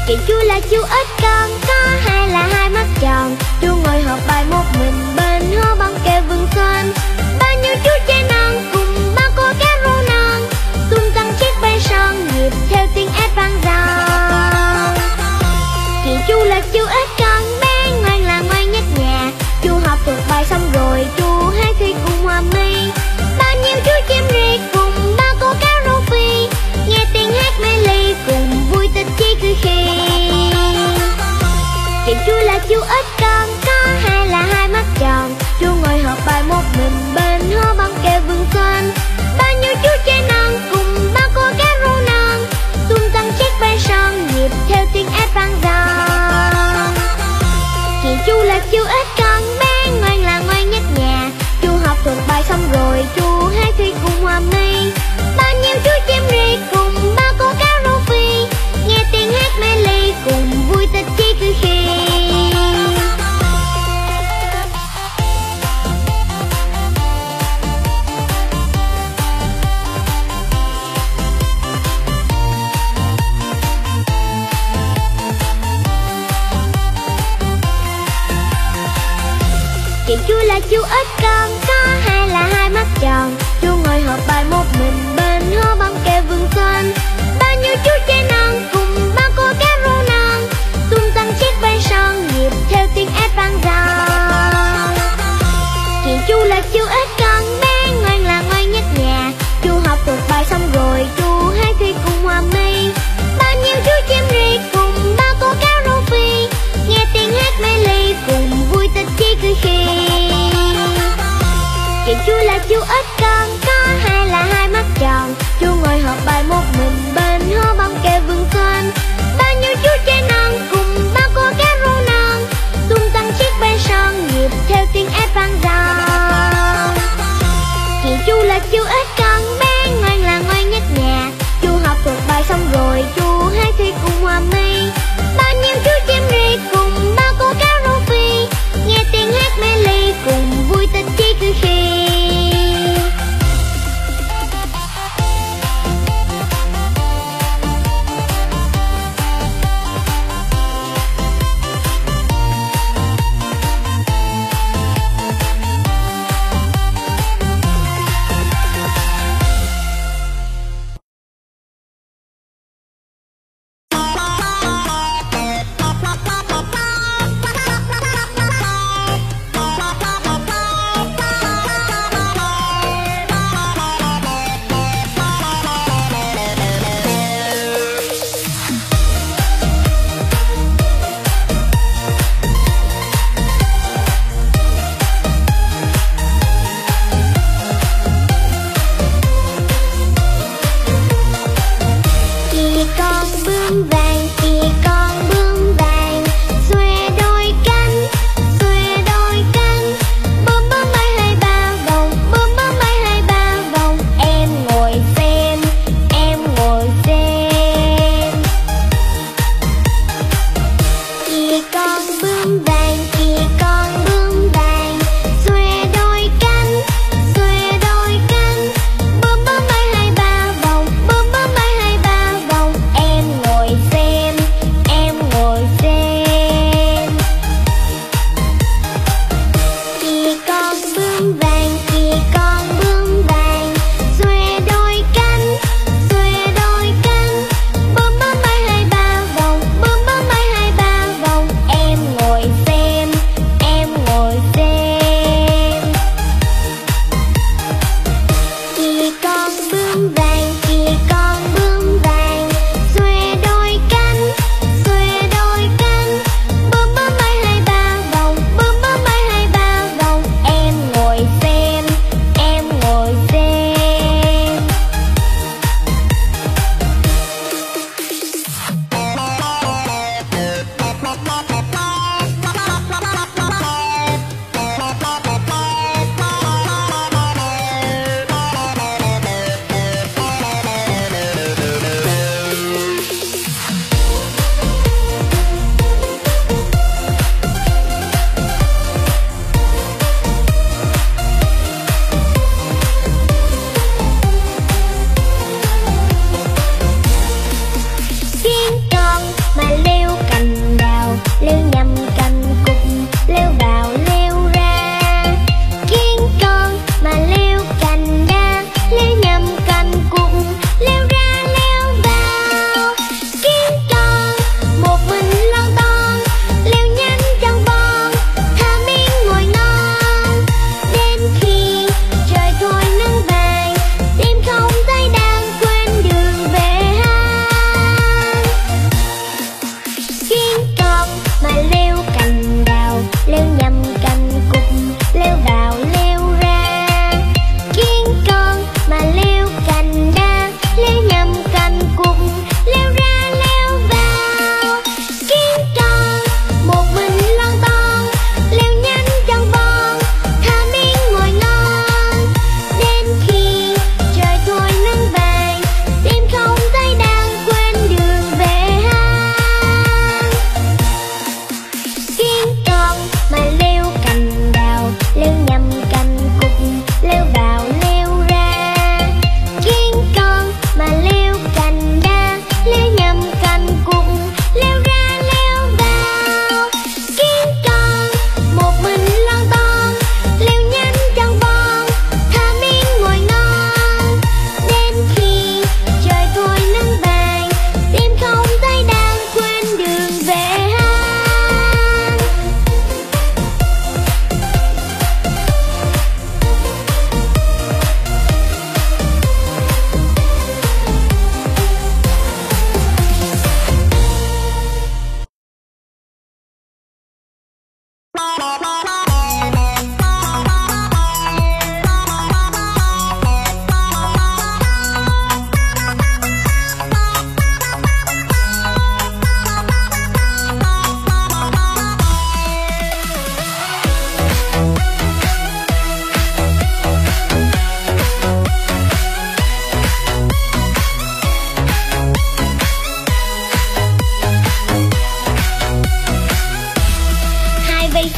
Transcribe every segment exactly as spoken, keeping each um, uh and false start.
Chị chú là chú ếch con, có hai là hai mắt tròn. Chú ngồi học bài một mình bên hố bóng kêu vườn xoan. Bao nhiêu chú trẻ non cùng bao cô cá rô non, tung tăng chiếc bay son nhịp theo tiếng ếch vang giòn. Chị chú là chú ếch con bé ngoan là ngoan nhất nhà. Chú học thuộc bài xong rồi chú hát thi cùng hòa mi. Bao nhiêu chú chim riết cùng bao cô cá rô phi, nghe tiếng hát mê ly cùng vui tích chí cười khi. Chị chú là chú ếch con, có hai là hai mắt tròn. Chú ngồi học bài một mình bên hố bóng kêu vườn xoan. Bao nhiêu chú trẻ non cùng bao cô cá rô non, tung tăng chiếc bay son nhịp theo tiếng ếch vang giòn. Chị chú là chú ếch con bé ngoan là ngoan nhất nhà. Chú học thuộc bài xong rồi chú hát thi cùng hòa mi. Bao nhiêu chú chim riết cùng bao cô cá rô phi, nghe tiếng hát mê ly cùng vui tích chí cười khi. Chị chú là chú ếch con, có hai là hai mắt tròn. Chú ngồi học bài một mình bên hố bóng kêu vườn xoan. Bao nhiêu chú trẻ non cùng bao cô cá rô non, tung tăng chiếc bay son nhịp theo tiếng ếch vang giòn. Chị chú là chú ếch con bé ngoan là ngoan nhất nhà. Chú học thuộc bài xong rồi chú hát thi cùng hòa mi. Bao nhiêu chú chim riết cùng bao cô cá rô phi, nghe tiếng hát mê ly cùng vui tích chí cười khi. Chị chú là chú ếch con, có hai là hai mắt tròn. Chú ngồi học bài một mình bên hố bóng kêu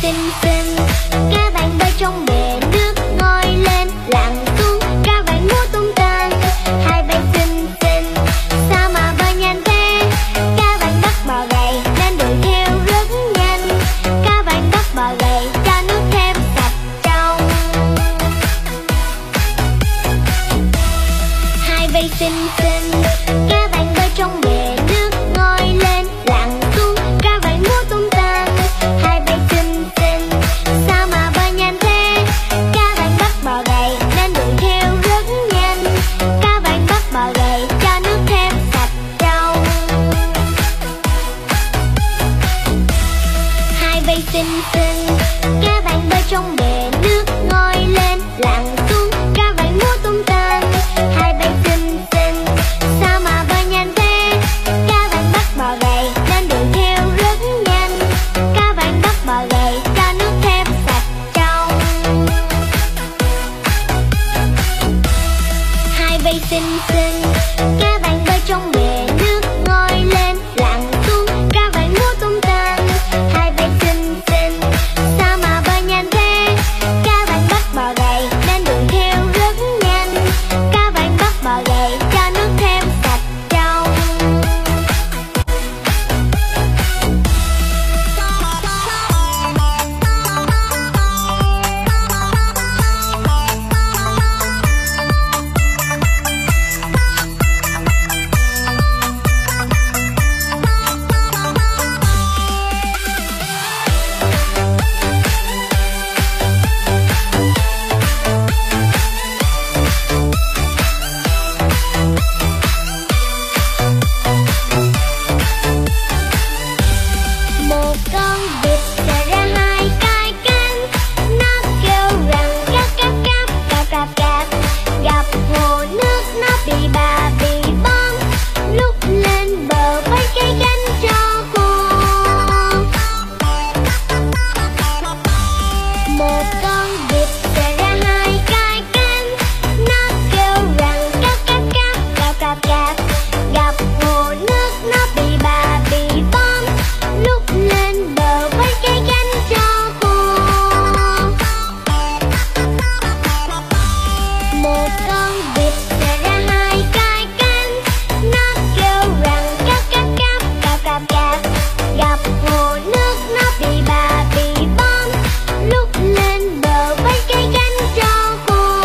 xinh xinh, các bạn bơi trong bể nước, ngoi lên lặn xuống, các bạn múa tung tăng. Hai bay xinh xinh, sao mà bơi nhanh thế? Các bạn bắt bò gầy nên đuổi theo rất nhanh, các bạn bắt bò gầy cho nước thêm sạch trong. Hai bay xinh xinh, các bạn bơi trong bể nước, ngoi lên lặn xuống, các bạn múa tung tăng. Hai bay xinh xinh, sao mà bơi nhanh thế? Các bạn bắt bò gầy nên đuổi theo rất nhanh, các bạn bắt bò gầy cho nước thêm sạch trong. Hai bay xinh xinh, các bạn bơi trong bể nước, ngoi lên lặn xuống, các bạn múa tung tăng. Hai bay xinh xinh, sao mà bơi nhanh thế? Các bạn bắt bò gầy nên đuổi theo rất nhanh, các bạn bắt bò gầy cho nước thêm sạch trong. Hai bay xinh xinh, các bạn bơi trong bể nước, ngoi lên lặn xuống, các bạn múa tung tăng. Hai bay xinh xinh, sao mà bơi nhanh thế? Các bạn bắt bò gầy nên đuổi theo rất nhanh, các bạn bắt bò gầy cho nước thêm sạch trong. Một con vịt xẻ ra hai cái cánh, nó kêu rằng cáp cáp cáp cáp cáp cáp. Gặp hồ nước nó bị bà bị bom, lúc lên bờ với cái cánh cho khô. Một con vịt xẻ ra hai cái cánh, nó kêu rằng cáp cáp cáp cáp cáp cáp. Gặp hồ nước nó bị bà bị bom, lúc lên bờ với cái cánh cho khô. Một con vịt xẻ ra hai cái cánh, nó kêu rằng cáp cáp cáp cáp cáp cáp. Gặp hồ nước nó bị bà bị bom, lúc lên bờ với cái cánh cho khô.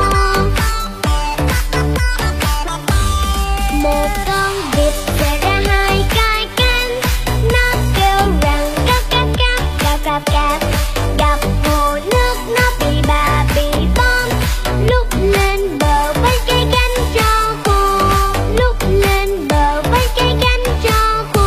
Một con vịt xẻ ra hai cái cánh, nó kêu rằng cáp cáp cáp cáp cáp cáp. Gặp hồ nước nó bị bà bị bom, lúc lên bờ với cái cánh cho khô, lúc lên bờ với cái cánh cho khô.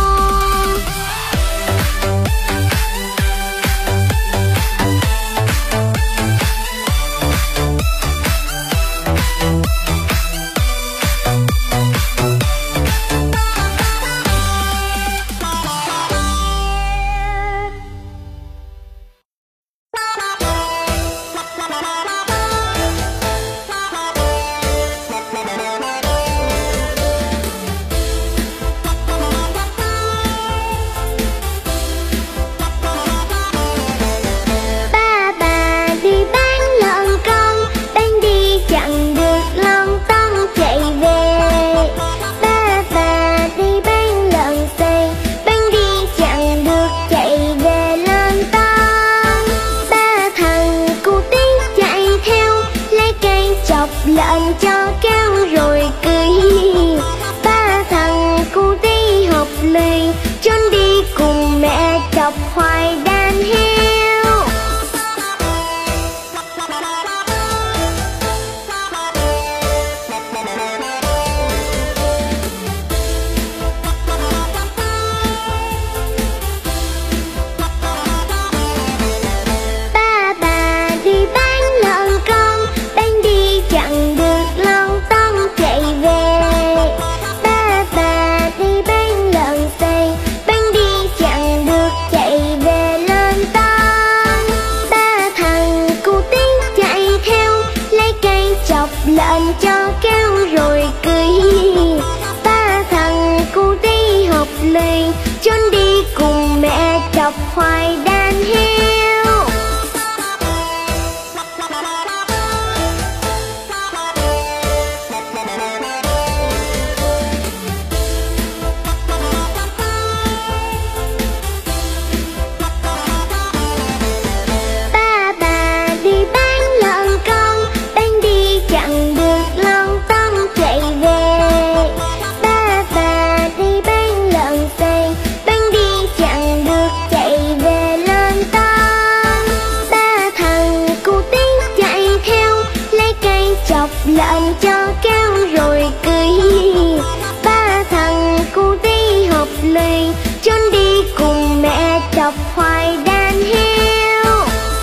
Ba bà đi bán lợn con, đang đi chặng được lon ton chạy về. Ba bà đi bán lợn xề, đang đi chặng được chạy về lon ton. Ba thằng cu tí chạy theo, lấy cây chọc lợn cho kéo rồi cười. Ba thằng cu tí học lười, trốn đi cùng mẹ chọc hoài đàn heo. Ba bà đi bán lợn con, đang đi chặng được lon ton chạy về. Ba bà đi bán lợn xề, đang đi chặng được chạy về lon ton. Ba thằng cu tí chạy theo, lấy cây chọc lợn cho kéo rồi cười. Ba thằng cu tí học lười, trốn đi cùng mẹ chọc hoài đàn heo. hoài đàn heo.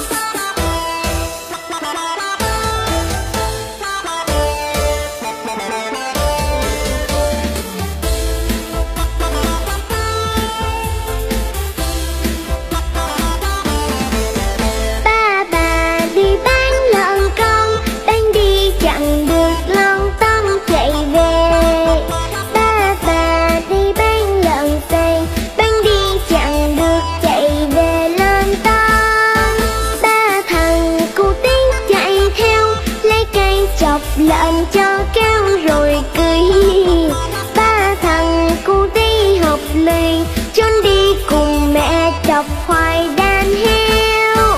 Ba bà đi bán lợn con, bán đi chẳng được lon ton chạy về. Ba bà đi bán lợn xay, bán đi chẳng được chạy về lên ton. Ba thằng cu tí chạy theo, lấy cây chọc lợn cho kéo rồi cười. Ba thằng cu tí học lười, trốn đi cùng mẹ chọc hoài đàn heo.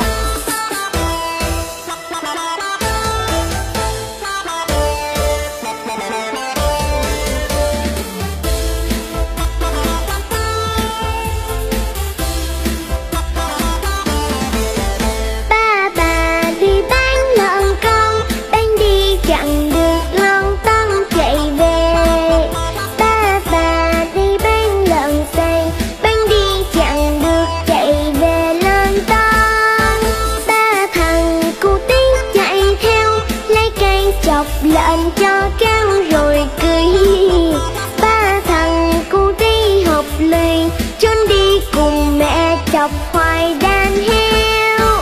Ba bà đi bán lợn con, bán đi chẳng được lon ton chạy về. Ba bà đi bán lợn xay, bán đi chẳng được chạy về lên ton. Ba thằng cu tí chạy theo, lấy cây chọc lợn cho kéo rồi cười. Ba thằng cu tí học lười, trốn đi cùng mẹ chọc hoài đàn heo.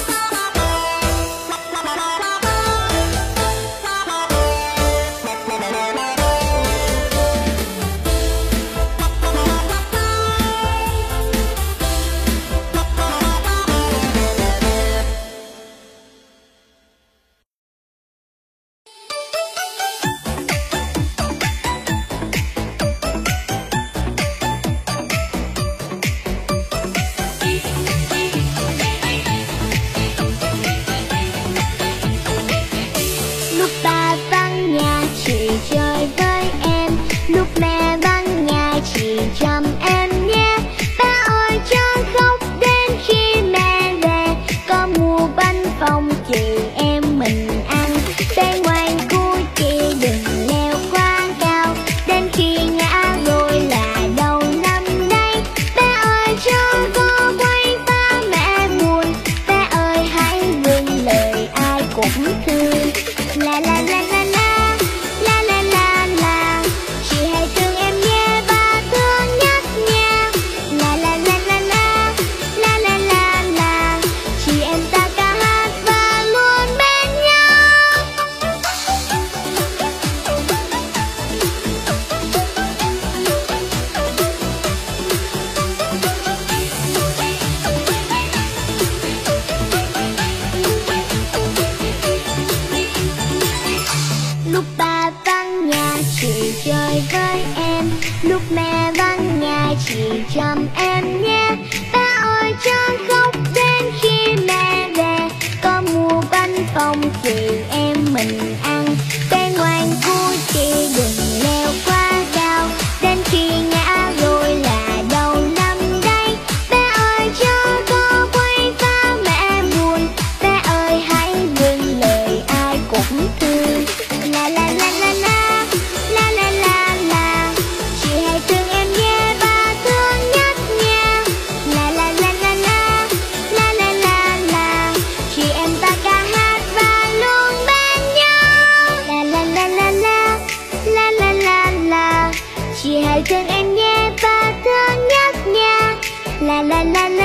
Lúc ba vắng nhà chỉ chơi với em, lúc mẹ vắng nhà chỉ chăm em nhé. Ba ơi chớ khóc đến khi mẹ về, có mua bánh phồng chị em mình ăn. Bé ngoan của chị đừng leo quá cao, đến khi ngã rồi là đau lắm đây. Ba ơi chớ có quay ba mẹ buồn, ba ơi hãy vâng lời ai cũng thương. La la la la la, la la la la, chị hãy thương em nhé, ba thương nhất nha. La la la la la, la la la la, chị em ta ca hát và luôn bên nhau. Lúc ba vắng nhà chỉ chơi với em, lúc mẹ vắng nhà chỉ chăm em nhé. Ba ơi chớ khóc đến khi mẹ về, có mua bánh phồng chị em mình ăn. Bé ngoan của chị đừng leo quá cao, đến khi ngã rồi là đau lắm đây. Ba ơi chớ có quay ba mẹ buồn, ba ơi hãy vâng lời ai cũng thương. La la la la la, la la la la, chị hãy thương em nhé, ba thương nhất nha. La la la la la, la la la la, chị em ta ca hát và luôn bên nhau. La la la la la, la la la la, chị hãy thương em nhé, ba thương nhất nha. La la la la.